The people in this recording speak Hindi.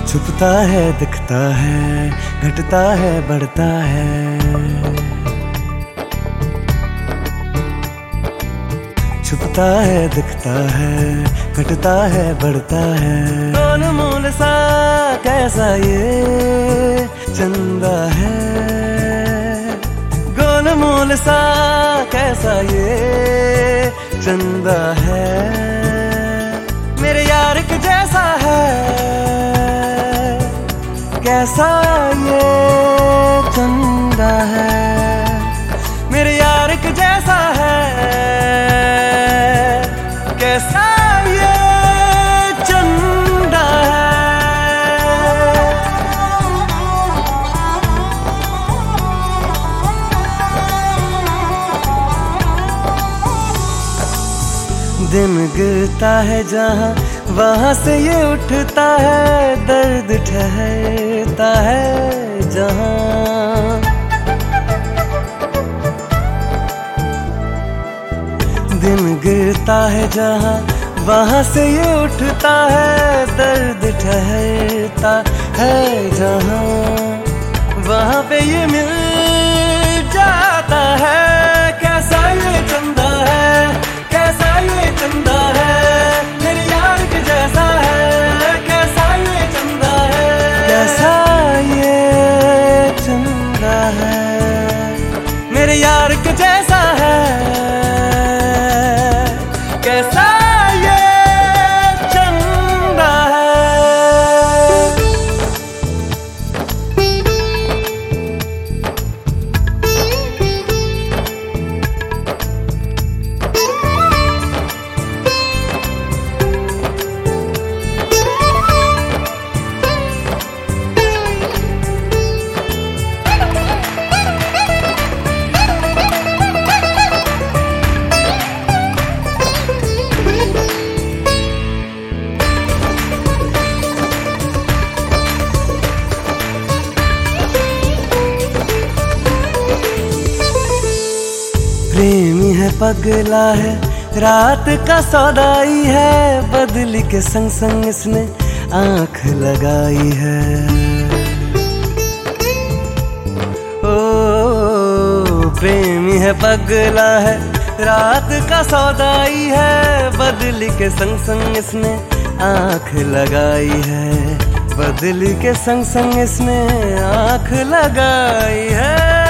छुपता है, दिखता है, घटता है, बढ़ता है। छुपता है, दिखता है, घटता है, बढ़ता है। अनमोल सा कैसा ये चंदा है, गोलमोल सा कैसा ये चंदा है। मेरे यार के जैसा है कैसा ये चंदा है। मेरे यार के जैसा है कैसा ये चंदा है। दिन गिरता है जहाँ वहाँ से ये उठता है, दर्द ठहरता है जहाँ। दिन गिरता है जहाँ वहाँ से ये उठता है, दर्द ठहरता है जहाँ। वहाँ पे ये मिल जाता है। कैसा ये चंदा है, कैसा ये चंदा है। मेरे यार के जैसा है कैसा ये चंदा है, कैसा ये चंदा है। मेरे यार के जैसा है कैसा ये चंदा है। प्रेमी है, पगला है, रात का सौदाई है। बदली के संग संग इसने आंख लगाई है। ओ प्रेमी है, पगला है, रात का सौदाई है। बदली के संग संग इसने आंख लगाई है। बदली के संग संग इसने आंख लगाई है।